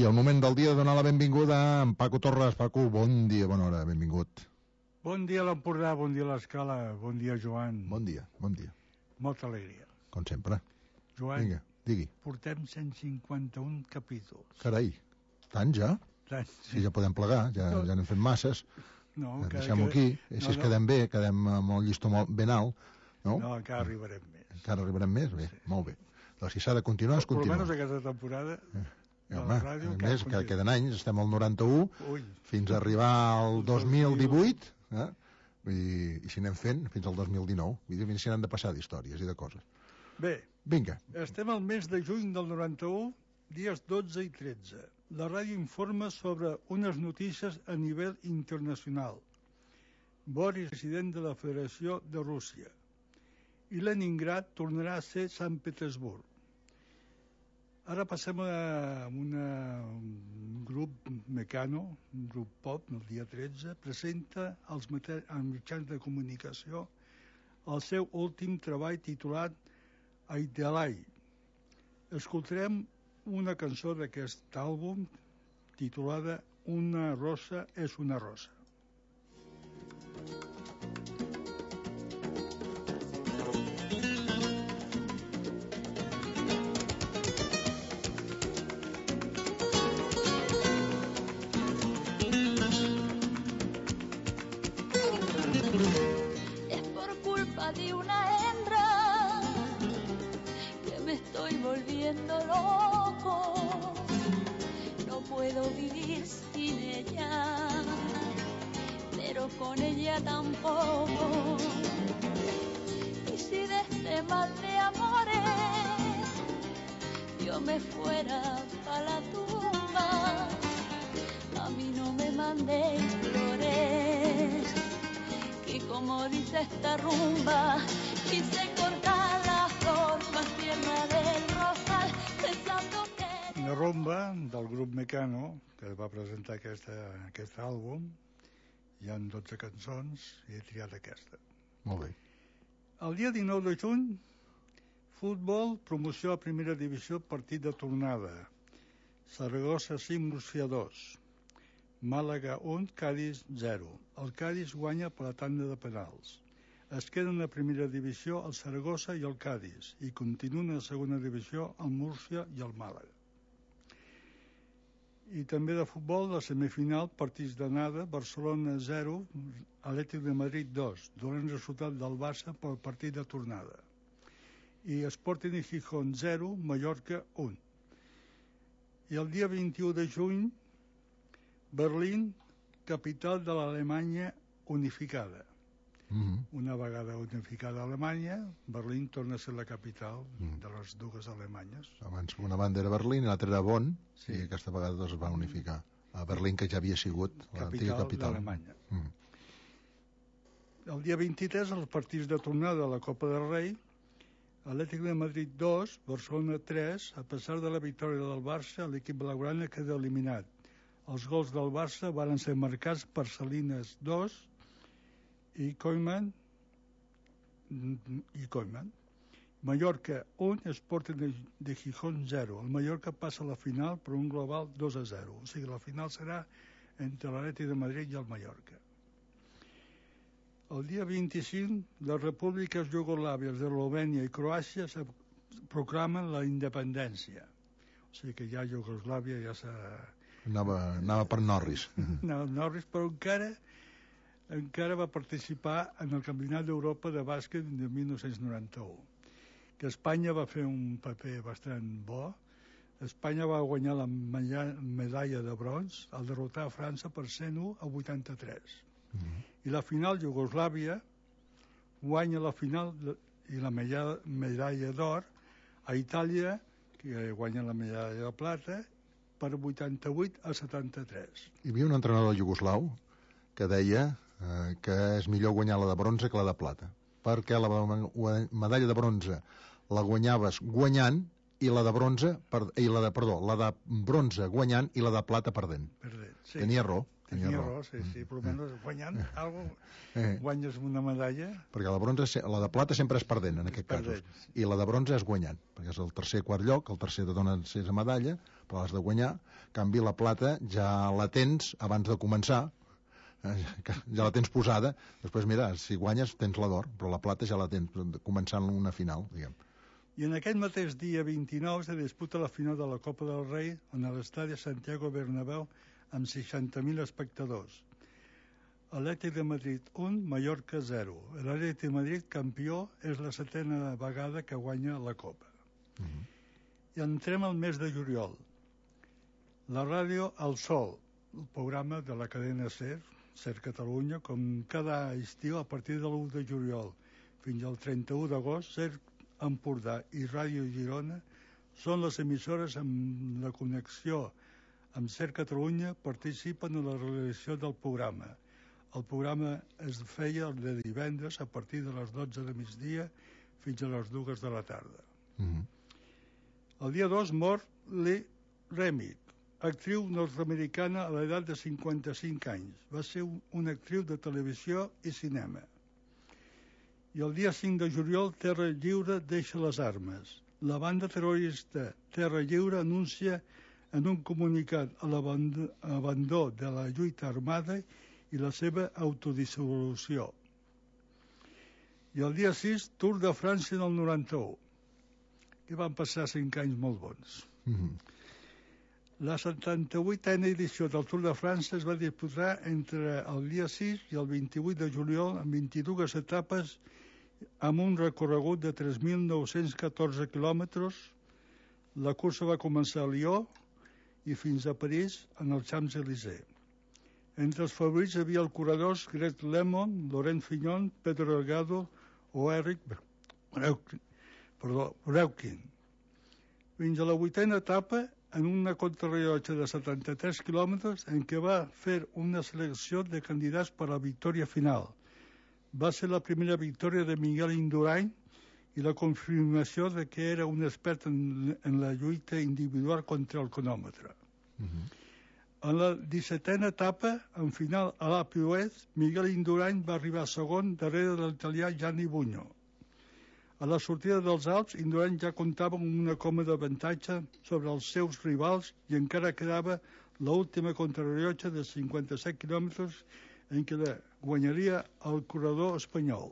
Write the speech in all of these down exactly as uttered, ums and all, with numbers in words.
el moment del dia de donar la benvinguda a en Paco Torres. Paco, bon dia, bona hora, benvingut. Bon dia a l'Empordà, bon dia a l'Escala, bon dia Joan. Bon dia, bon dia. Molta alegria. Com sempre. Joan, vinga, digui. Portem cent cinquanta-un capítols. Carai, tant ja? Tant, sí. Sí, ja podem plegar, ja, no. ja n'hem fet masses. No, deixem-ho aquí, així no, no. quedem bé, quedem amb el llistó molt ben alt. No, no encara arribarem més. Encara arribarem més? Bé, sí. Molt bé. Doncs si s'ha de continuar, es continua. Per almenys aquesta temporada... Eh. Eh, home, ràdio, a més, que queden anys, estem al noranta-u, Ui. fins a arribar al dos mil divuit, eh? I, i si anem fent, fins al dos mil dinou. Vull dir, si n'han de passar d'històries i de coses. Bé, vinga. Estem al mes de juny del noranta-u, dies dotze i tretze. La ràdio informa sobre unes notícies a nivell internacional. Boris, president de la Federació de Rússia. I Leningrad tornarà a ser Sant Petersburg. Ara passem a una, un grup Mecano, un grup pop, el dia tretze, presenta als, als mitjans de comunicació el seu últim treball titulat Aidelai. Escoltarem una cançó d'aquest àlbum titulada Una rosa és una rosa. Es por culpa de una hembra que me estoy volviendo loco. No puedo vivir sin ella, pero con ella tampoco. Y si de este mal de amores yo me fuera pa' la tumba, a mí no me mandéis flores. Y como dice esta rumba, quise cortar la flor más tierna del rosal, pensando que... Una rumba del grup Mecano, que va presentar aquesta, aquest àlbum. Hi ha dotze cançons i he triat aquesta. Molt bé. El dia dinou de juny, futbol, promoció a primera divisió, partit de tornada. Saragossa cinc, Múrcia dos. Màlaga un, Cádiz zero. El Cádiz guanya per la tanda de penals. Es queden a primera divisió el Saragossa i el Cádiz i continuen a segona divisió el Múrcia i el Màlaga. I també de futbol, la semifinal, partits d'anada, Barcelona zero, Atlètic de Madrid dos, donant resultat del Barça pel partit de tornada. I Sporting de Gijón zero, Mallorca un. I el dia vint-i-u de juny, Berlín, capital de l'Alemanya unificada. Mm-hmm. Una vegada unificada Alemanya, Berlín torna a ser la capital mm. de les dues Alemanyes. Abans una banda era Berlín i l'altra era Bonn, sí. I aquesta vegada es va unificar a Berlín, que ja havia sigut l'antiga capital d'Alemanya. Mm. El dia vint-i-tres, els partits de tornada a la Copa del Rei, Atlètic de Madrid dos, Barcelona tres. A pesar de la victòria del Barça, l'equip blaugrana queda eliminat. Els gols del Barça van ser marcats per Salinas dos i Koeman i Koeman. Mallorca un, Sporting de, de Gijón zero. El Mallorca passa a la final per un global dos a zero. O sigui, la final serà entre l'Atlètic de Madrid i el Mallorca. El dia vint-i-cinc, les repúbliques jugoslàvies d'Eslovènia i Croàcia proclamen la independència. O sigui que ja Jugoslàvia ja s'ha... Anava, anava per Norris. No, Norris, però encara encara va participar en el Campionat d'Europa de bàsquet de mil nou-cents noranta-u, que Espanya va fer un paper bastant bo. Espanya va guanyar la medalla de bronze al derrotar a França per cent u a vuitanta-tres. Mm-hmm. I la final, Jugoslàvia guanya la final i la medalla d'or a Itàlia, que guanya la medalla de plata, per vuitanta-vuit a setanta-tres. Hi havia un entrenador iugoslau que deia eh, que és millor guanyar la de bronze que la de plata, perquè la medalla de bronze la guanyaves guanyant i la de bronze per, i la de, perdó, la de bronze guanyant i la de plata perdent. Perdent, sí. Tenia raó, Tenia, tenia raó. raó, sí, sí, però almenys guanyant alguna cosa, Eh. guanyes una medalla. Perquè la, bronze, se- la de plata sempre és perdent, en És aquest perdent, casos. I la de bronze és guanyant, perquè és el tercer quart lloc, el tercer te dona la medalla, però l'has de guanyar. En canvi, la plata ja la tens abans de començar, eh, ja la tens posada. Després, mira, si guanyes tens la d'or, però la plata ja la tens començant una final, diguem. I en aquest mateix dia vint-i-nou se disputa la final de la Copa del Rei en l'estadi Santiago Bernabéu amb seixanta mil espectadors. Atlètic de Madrid un, Mallorca zero. L'Atlètic de Madrid, campió, és la setena vegada que guanya la Copa. Uh -huh. I entrem al mes de juliol. La ràdio El Sol, el programa de la cadena SER, SER Catalunya, com cada estiu a partir de l'u de juliol fins al trenta-u d'agost, SER Empordà i Ràdio Girona són les emissores amb la connexió amb SER Catalunya, participen en la realització del programa. El programa es feia de divendres a partir de les dotze de migdia fins a les dues de la tarda. Uh -huh. El dia dos mor Lee Remick, actriu nord-americana a l'edat de cinquanta-cinc anys. Va ser una actriu de televisió i cinema. I el dia cinc de juliol, Terra Lliure deixa les armes. La banda terrorista Terra Lliure anuncia en un comunicat a l'abandó de la lluita armada i la seva autodissolució. I el dia sis, Tour de França del noranta-u, que van passar cinc anys molt bons. Uh -huh. La setanta-vuitena edició del Tour de França es va disputar entre el dia sis i el vint-i-vuit de juliol amb vint-i-dues etapes amb un recorregut de tres mil nou-cents catorze quilòmetres. La cursa va començar a Lió i fins a París en els Champs-Élysées. Entre els favorits hi havia els corredors Greg LeMond, Laurent Fignon, Pedro Delgado o Eric Breukien. Fins a la vuitena etapa, en una contrarellotge de setanta-tres quilòmetres, en què va fer una selecció de candidats per a la victòria final. Va ser la primera victòria de Miguel Indurain i la confirmació de que era un expert en, en la lluita individual contra el cronòmetre. Uh -huh. En la dissetena etapa, en final a l'Alpe d'Huez, Miguel Indurain va arribar segon darrere de l'italià Gianni Bugno. A la sortida dels Alps, Indurain ja comptava amb una còmoda avantatge sobre els seus rivals i encara quedava l'última contrarellotge de cinquanta-set quilòmetres en què la guanyaria el corredor espanyol.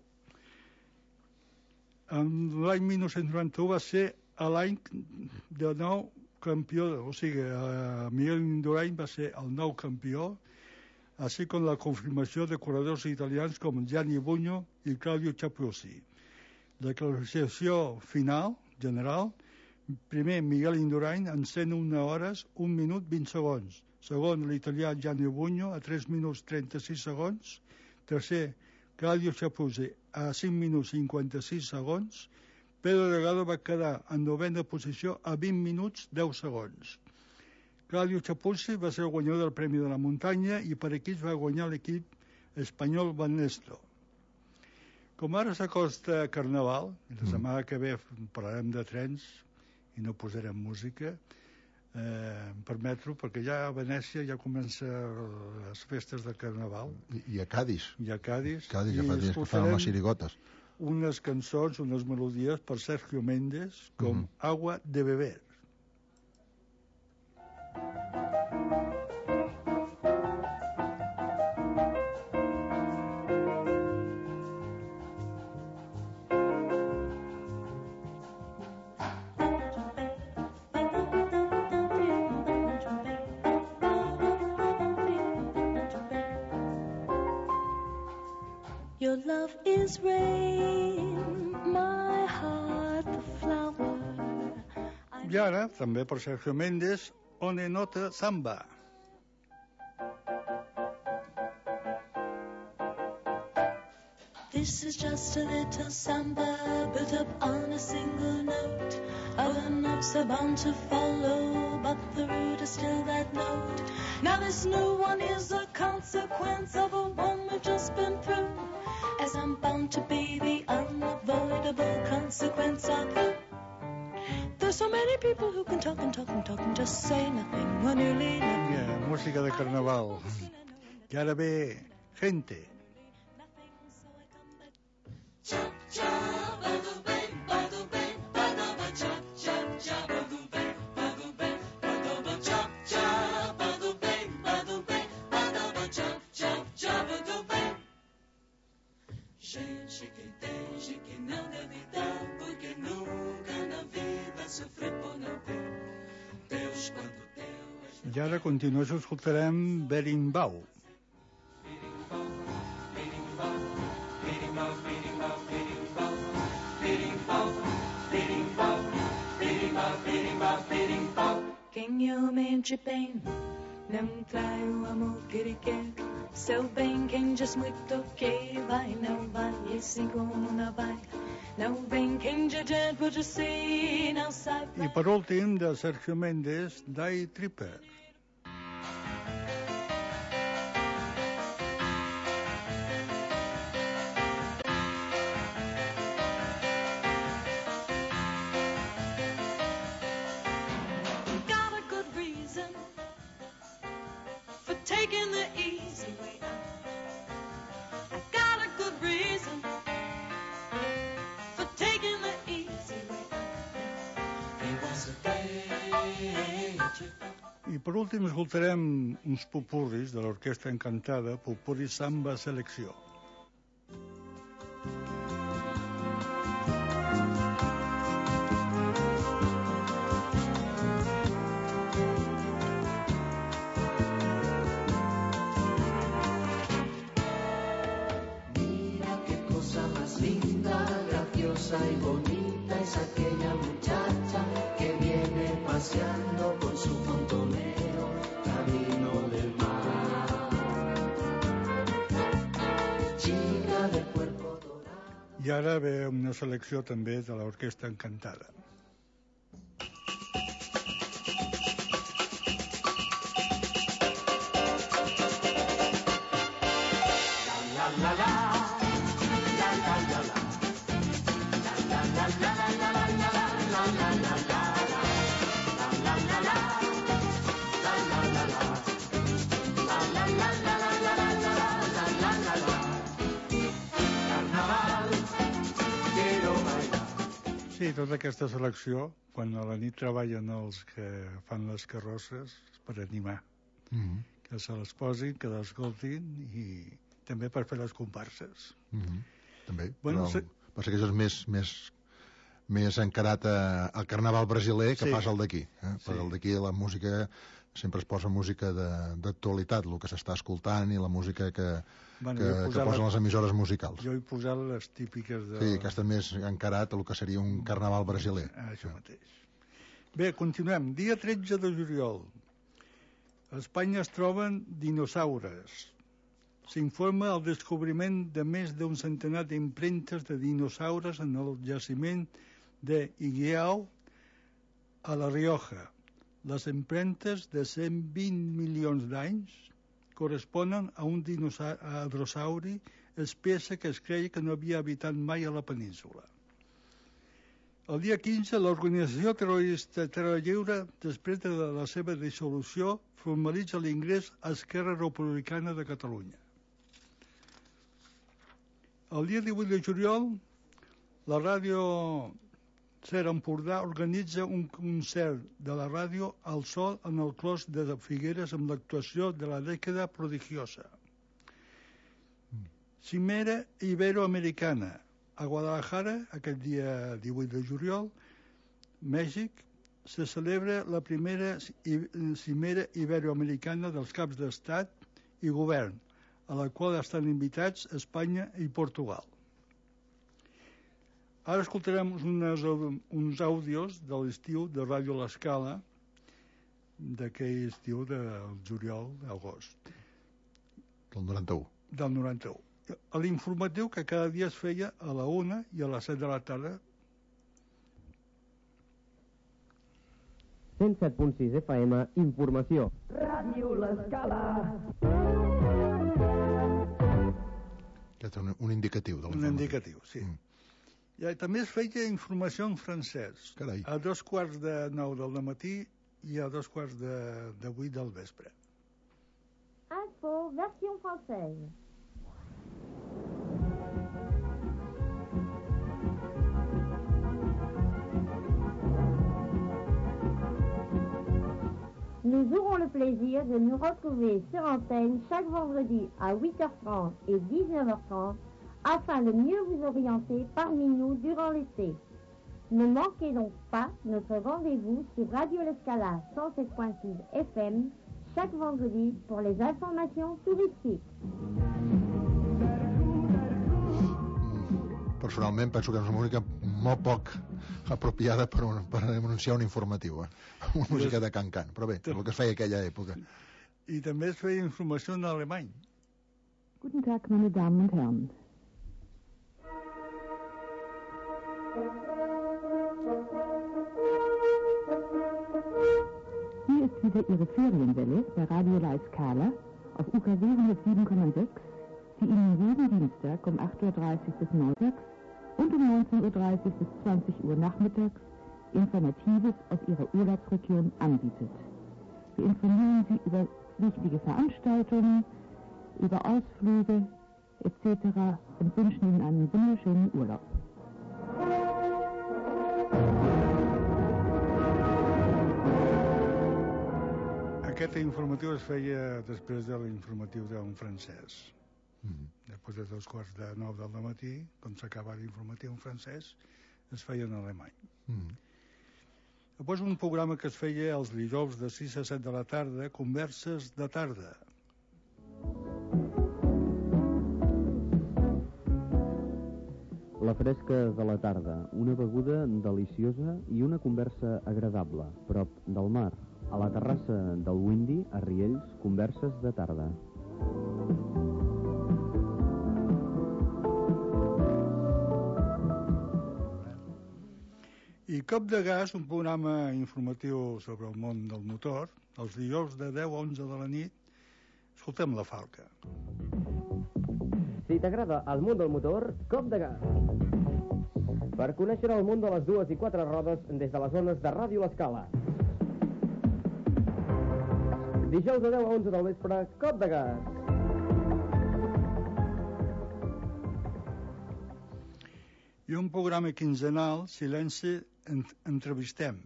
En l'any mil nou-cents noranta-u va ser l'any de nou campió, o sigui, eh, Miguel Indurain va ser el nou campió, així com la confirmació de corredors italians com Gianni Bugno i Claudio Capuzzi. La classificació final, general, primer Miguel Indurain en cent una hores, un minut vint segons. Segon, l'italià Gianni Bugno a tres minuts trenta-sis segons. Tercer, Claudio Capuzzi a cinc minuts cinquanta-sis segons. Pedro Delgado va quedar en novena posició a vint minuts deu segons. Claudio Capuzzi va ser el guanyador del Premi de la Muntanya i per equips va guanyar l'equip espanyol Banesto. Com ara s'acosta Carnaval, la setmana que ve parlarem de trens i no posarem música, eh, em permeto, perquè ja a Venècia ja comença les festes de Carnaval. I, i a Cádiz. I a Cádiz. Cádiz ja fa dies que fan les xirigotes. Unes cançons, unes melodies per Sergio Méndez, com mm. Agua de beber. Your love is rain, my heart the flower. I ara, també per Sergio Méndez, One Nota Samba. This is just a little samba built up on a single note. Other notes are bound to follow, but the root is still that note. Now this new one is a consequence of a one we've just been through. As I'm bound to be the unavoidable consequence of you. There's so many people who can talk and talk and talk and just say nothing or nearly nothing. Yeah, música de Carnaval. I ara ve Gente. Gente que tem, gente que não deve dar, porque nunca na vida sofrer por não ter. Deus quando deu. I ara a continuació escoltarem Berimbau. Quem é o mente bem, não trai o amor que ele quer. Seu bem, quem diz muito que vai, não vai, e assim como não vai. Não vem quem diz pode ser, não sabe. I per últim, de Sergio Méndez, Die Tripper. Got a good reason for taking the easy way out. I got a good reason for taking the easy way out. It was a day to I per últim escoltarem uns popurris de l'Orquestra Encantada, Popurri Samba Selecció. Mira qué cosa más linda, graciosa y bonita es aquella muchacha que viene paseando con su montonero camino del mar. Chica de cuerpo dorado. I ara ve una selecció també de l'Orquestra Encantada. Sí, tota aquesta selecció, quan a la nit treballen els que fan les carrosses, per animar, Mm -hmm. que se les posin, que l'escoltin i també per fer les comparses. Mm -hmm. També, Bueno, però se... passa que això és més, més, més encarat a, al carnaval brasiler que Sí. pas al d'aquí. Eh? Sí. Perquè al d'aquí la música sempre es posa música d'actualitat, el que s'està escoltant i la música que, Bueno, que, jo he que posat posen la- les emissores musicals. Jo he posat les típiques de... Sí, aquesta més encarat a el que seria un carnaval brasiler. Ah, això mateix. Bé, continuem. Dia tretze de juliol. A Espanya es troben dinosaures. S'informa el descobriment de més d'un centenar d'impremtes de dinosaures en el jaciment de Igueao, a La Rioja. Les empremtes de cent vint milions d'anys corresponen a un dinosauri espècie que es creia que no havia habitat mai a la península. El dia quinze, l'organització terrorista Terra Lliure, després de la seva dissolució, formalitza l'ingrés a Esquerra Republicana de Catalunya. El dia divuit de juliol, la ràdio Ser Empordà organitza un concert de la ràdio al sol en el clos de Figueres amb l'actuació de la dècada prodigiosa. Cimera Iberoamericana. A Guadalajara, aquest dia divuit de juliol, Mèxic, se celebra la primera cimera iberoamericana dels caps d'estat i govern, a la qual estan invitats Espanya i Portugal. Ara escoltarem unes, uns àudios de l'estiu de Ràdio L'Escala, d'aquell estiu del juliol, d'agost. Del noranta-u. Del noranta-u. A l'informatiu que cada dia es feia a la una i a les set de la tarda. cent set punt sis F M, informació. Ràdio L'Escala. Aquest és un, un indicatiu de Un l'informatiu. indicatiu, sí. Mm. I també es feia informació en francès. Carai. A dos quarts de nou del matí i a dos quarts de, de vuit del vespre. As Info, version française. Nous aurons le plaisir de nous retrouver sur antenne chaque vendredi à huit heures trente et dix-neuf heures trente afin de mieux vous orienter parmi nous durant l'été. Ne manquez donc pas notre rendez-vous sur Radio L'Escala cent sept point six F M chaque vendredi pour les informations touristiques. Personalment penso que és una música molt poc apropiada per, un, per anunciar un informatiu, eh? Una música de can-can, però bé, el que es feia aquella època. I també es feia informació en alemany. Guten Tag, meine Damen und Herren. Hier ist wieder Ihre Ferienwelle bei Radio La Scala auf U K W hundertsieben Komma sechs, die Ihnen jeden Dienstag um acht Uhr dreißig bis neuntags und um neunzehn Uhr dreißig bis zwanzig Uhr nachmittags Informatives aus Ihrer Urlaubsregion anbietet. Wir informieren Sie über wichtige Veranstaltungen, über Ausflüge et cetera und wünschen Ihnen einen wunderschönen Urlaub. Aquest informatiu es feia després de l'informatiu d'un francès. Mm-hmm. Després de dos quarts de nou del matí, com s'acaba l'informatiu en francès, es feia en alemany. Mm-hmm. Després un programa que es feia els dijous de sis a set de la tarda, Converses de tarda. La fresca de la tarda, una beguda deliciosa i una conversa agradable, prop del mar. A la terrassa del Windy, a Riells, Converses de tarda. I Cop de Gas, un programa informatiu sobre el món del motor, els dijous de deu a onze de la nit. Escoltem la Falca. Si t'agrada el món del motor, Cop de Gas. Per conèixer el món de les dues i quatre rodes des de les zones de Ràdio L'Escala. Dijous de deu a onze del vespre, Cop de Gas. I un programa quinzenal, Silenci, entrevistem.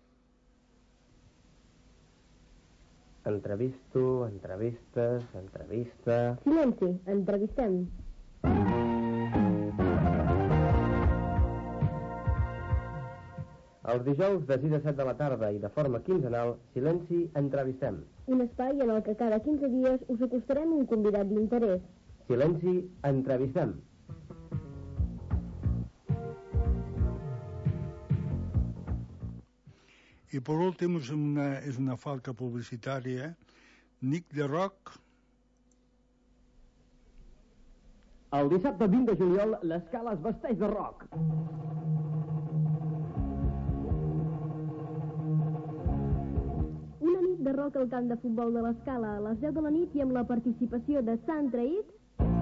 Entrevisto, entrevistes, entrevista... Silenci, entrevistem. Els dijous de sis a set de la tarda i de forma quinzenal, Silenci, entrevistem. Un espai en el que cada quinze dies us acostarem un convidat d'interès. Silenci, entrevistem. I per últim és una, és una falca publicitària, Nick de Rock. El dissabte vint de juliol, l'Escala es vesteix de rock. Una nit de rock al camp de futbol de l'Escala a les deu de la nit i amb la participació de Sant Traït.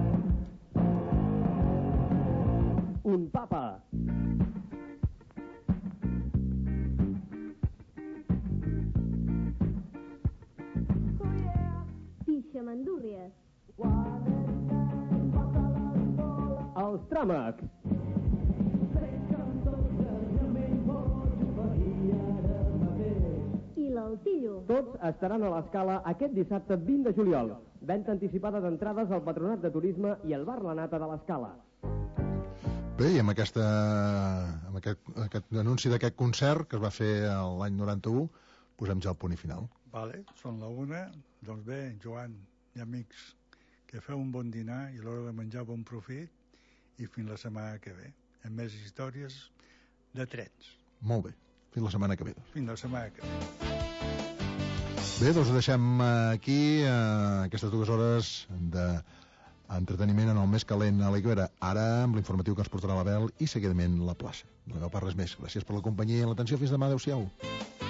Un papa. Mandúrries. Els Tràmecs. I l'Altillo. Tots estaran a l'Escala aquest dissabte vint de juliol. Venda anticipada d'entrades al Patronat de Turisme i al Bar La Nata de l'Escala. Bé, i amb, aquesta, amb aquest, aquest anunci d'aquest concert que es va fer l'any noranta-u, posem ja el punt i final. Vale, són la una. Doncs bé, Joan i amics, que feu un bon dinar i a l'hora de menjar bon profit i fins la setmana que ve. Amb més històries de trens. Molt bé, fins la setmana que ve. Fins la setmana que ve. Bé, doncs ho deixem aquí, eh, aquestes dues hores d'entreteniment en el més calent a l'Iguera. Ara amb l'informatiu que ens portarà l'Abel i seguidament la plaça. No hi ha pas res més. Gràcies per la companyia i l'atenció. Fins demà. Adéu-siau.